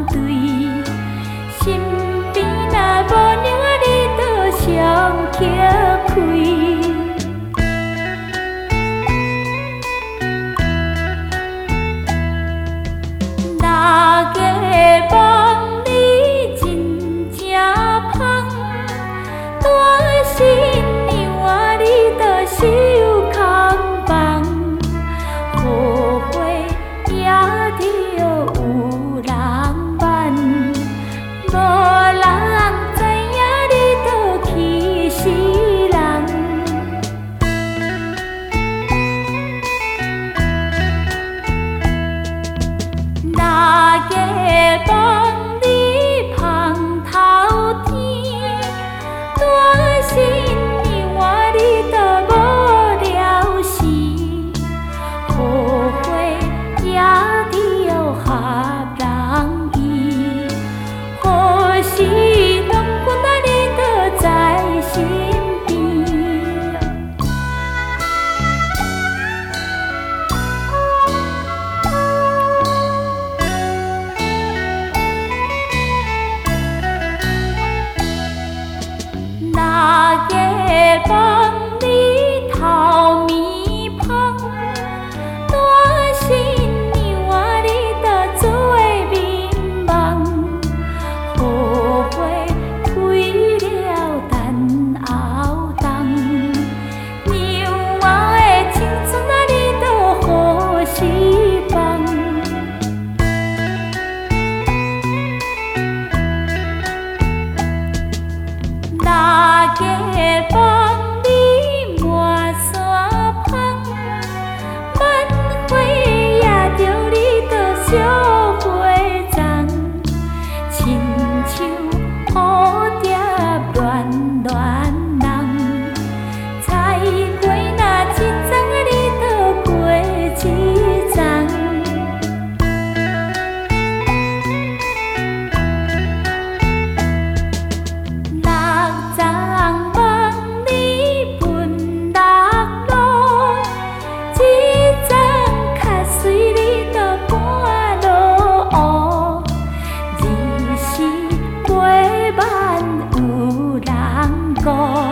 对，身边若无鸟仔，你就上曲开。哪个梦你真正芳，大新娘仔你就守空房，后悔也着有人捌，无人知影你就气死人。哪个梦你芳透天，大新娘仔你就无了时，后悔也着合人意，何时郎君仔你就在身边。哪个梦你头面芳，大新娘仔你就做面梦，后悔开了等后冬，娘仔的青春仔你就何时放？哪个梦你满山芳，满花也着你就烧花丛，亲像蝴蝶乱乱人，菜花若一丛你就过一丛。六丛梦你分六路，一丛较水你就半落乌，二是陪伴有人顾。